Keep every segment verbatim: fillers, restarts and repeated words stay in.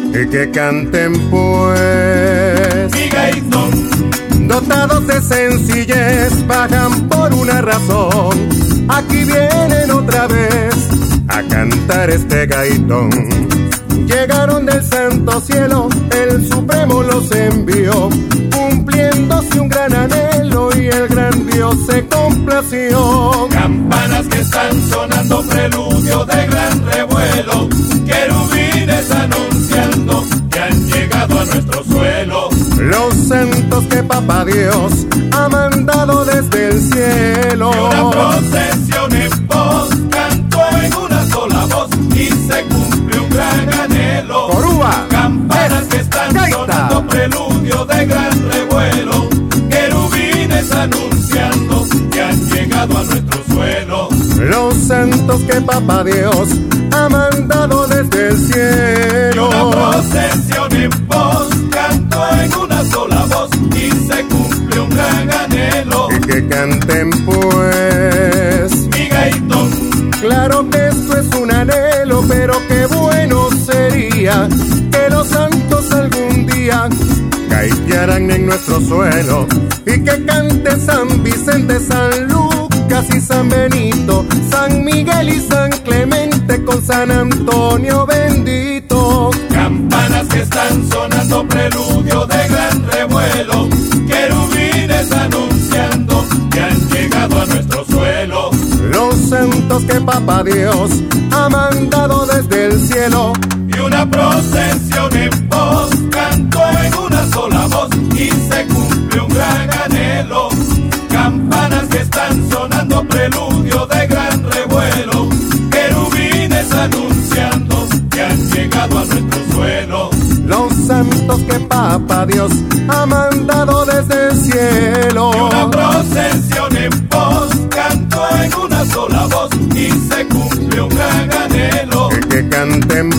y que canten pues. Mi gaitón, dotados de sencillez, bajan por una razón. Aquí vienen otra vez a cantar este gaitón. Llegaron del santo cielo, el Supremo los envió, cumpliéndose un gran anhelo y el gran Dios se complació. Campanas que están sonando, preludio de gran revuelo, querubines anunciando que han llegado a nuestro suelo. Los santos que Papá Dios ha mandado desde el cielo. Y una procesión en pos cantó en una sola voz y se cumple un gran anhelo. Corúa, campanas que están gaita, sonando, preludio de gran revuelo, querubines anunciando que han llegado a nuestro suelo. Los santos que Papá Dios ha mandado desde el cielo. Y una procesión en pos cantó en una sola voz y se cumple un gran anhelo. Y que canten pues. Mi gaitón, claro que esto es un anhelo, pero qué bueno sería que los santos algún día gaitearan en nuestro suelo. Y que cante San Vicente, San Lucas y San Benito, San Miguel y San Clemente con San Antonio bendito. campanas que están sonando, preludio de gran revuelo, querubines anunciando que han llegado a nuestro suelo. Los santos que Papá Dios ha mandado desde el cielo. Y una procesión en pos cantó en una sola voz y se cumple un gran anhelo. Campanas que están sonando, preludio de gran revuelo, querubines anunciando que han llegado a nuestro suelo. Los santos que Papá Dios ha mandado desde el cielo. Y una procesión en pos cantó en una sola voz y se cumple un gran anhelo. Y que canten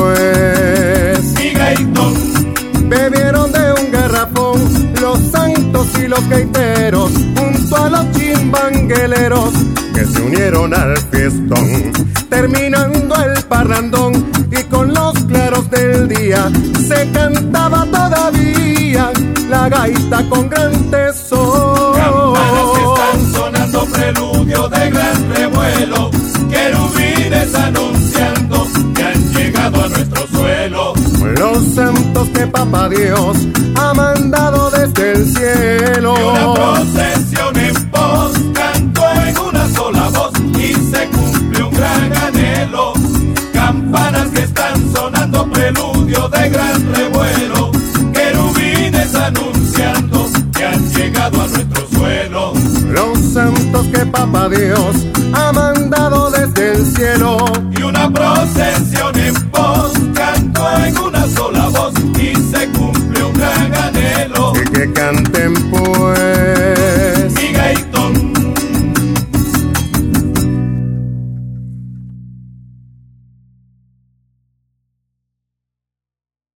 pues. Mi gaitón, bebieron de un garrafón los santos y los gaiteros, junto a los chimbangueleros que se unieron al fiestón. Terminando el parrandón y con los claros del día se cantaba todavía la gaita con gran tesón. campanas que están sonando, preludio de gran revuelo, querubines anunciando que han llegado a nuestro suelo. Los santos que Papá Dios ha mandado desde el cielo. Y una procesión en pos cantó en una sola voz y se cumple un gran anhelo. Campanas que están sonando, preludio de gran revuelo, querubines anunciando que han llegado a nuestro suelo. Los santos que Papá Dios ha mandado desde el cielo.